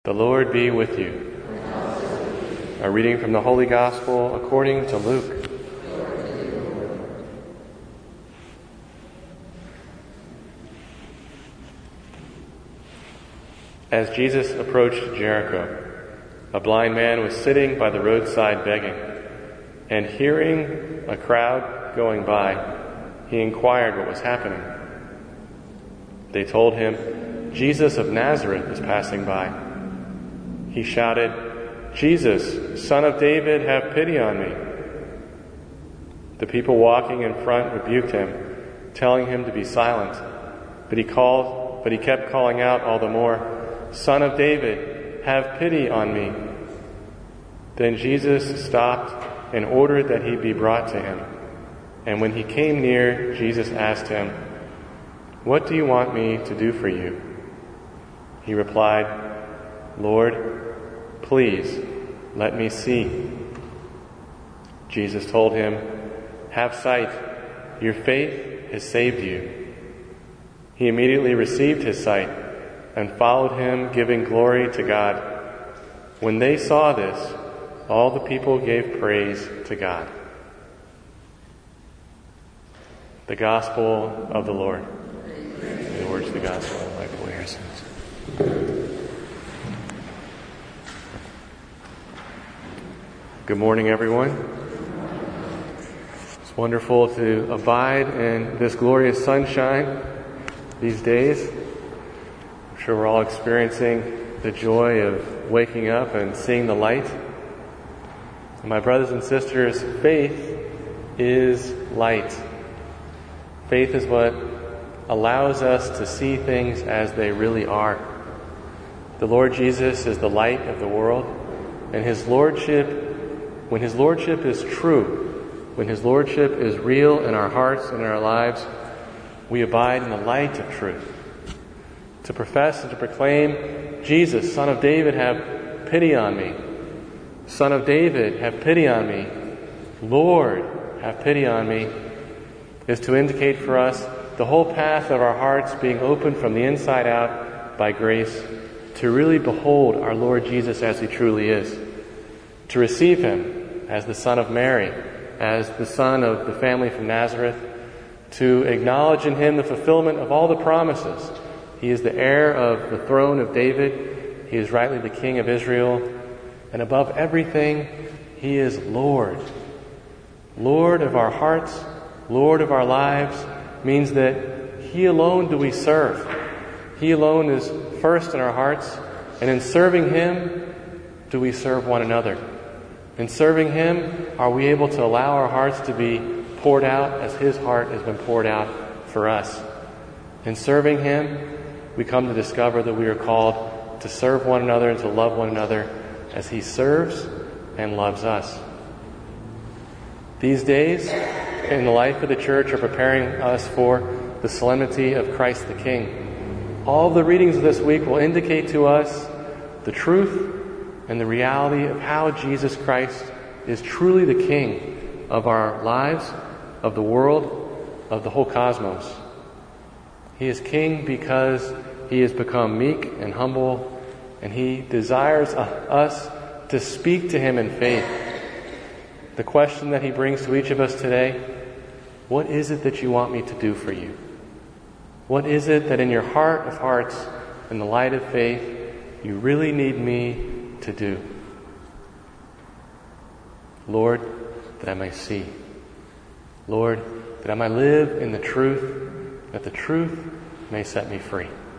The Lord be with you. A reading from the Holy Gospel according to Luke. As Jesus approached Jericho, a blind man was sitting by the roadside begging, and hearing a crowd going by, he inquired what was happening. They told him, "Jesus of Nazareth is passing by." He shouted, "Jesus, Son of David, have pity on me." The people walking in front rebuked him, telling him to be silent. But he kept calling out all the more, "Son of David, have pity on me." Then Jesus stopped and ordered that he be brought to him. And when he came near, Jesus asked him, "What do you want me to do for you?" He replied, "Lord, please let me see." Jesus told him, "Have sight, your faith has saved you." He immediately received his sight and followed him, giving glory to God. When they saw this, all the people gave praise to God. The Gospel of the Lord. The words of the Gospel, like for your sins. Good morning, everyone. It's wonderful to abide in this glorious sunshine these days. I'm sure we're all experiencing the joy of waking up and seeing the light. And my brothers and sisters, faith is light. Faith is what allows us to see things as they really are. The Lord Jesus is the light of the world, and His Lordship, when His Lordship is true, when His Lordship is real in our hearts and in our lives, we abide in the light of truth. To profess and to proclaim, "Jesus, Son of David, have pity on me. Son of David, have pity on me. Lord, have pity on me," is to indicate for us the whole path of our hearts being opened from the inside out by grace to really behold our Lord Jesus as He truly is, to receive Him as the Son of Mary, as the Son of the family from Nazareth, to acknowledge in Him the fulfillment of all the promises. He is the heir of the throne of David. He is rightly the King of Israel. And above everything, He is Lord. Lord of our hearts, Lord of our lives, means that He alone do we serve. He alone is first in our hearts, and in serving Him do we serve one another. In serving Him, are we able to allow our hearts to be poured out as His heart has been poured out for us. In serving Him, we come to discover that we are called to serve one another and to love one another as He serves and loves us. These days, in the life of the Church, are preparing us for the solemnity of Christ the King. All the readings of this week will indicate to us the truth and the reality of how Jesus Christ is truly the King of our lives, of the world, of the whole cosmos. He is King because He has become meek and humble, and He desires us to speak to Him in faith. The question that He brings to each of us today: what is it that you want me to do for you? What is it that in your heart of hearts, in the light of faith, you really need me to do? Lord, that I may see. Lord, that I might live in the truth, that the truth may set me free.